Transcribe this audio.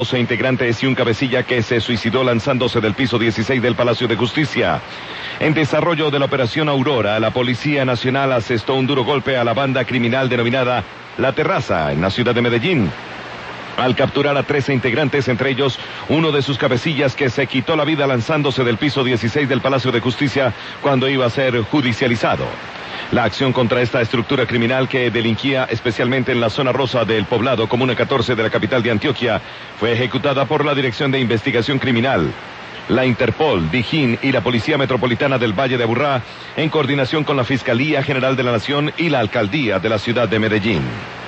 12 integrantes y un cabecilla que se suicidó lanzándose del piso 16 del Palacio de Justicia. En desarrollo de la Operación Aurora, la Policía Nacional asestó un duro golpe a la banda criminal denominada La Terraza, en la ciudad de Medellín, al capturar a 13 integrantes, entre ellos uno de sus cabecillas que se quitó la vida lanzándose del piso 16 del Palacio de Justicia cuando iba a ser judicializado. La acción contra esta estructura criminal que delinquía especialmente en la zona rosa del poblado Comuna 14 de la capital de Antioquia fue ejecutada por la Dirección de Investigación Criminal, la Interpol, Dijín y la Policía Metropolitana del Valle de Aburrá, en coordinación con la Fiscalía General de la Nación y la Alcaldía de la ciudad de Medellín.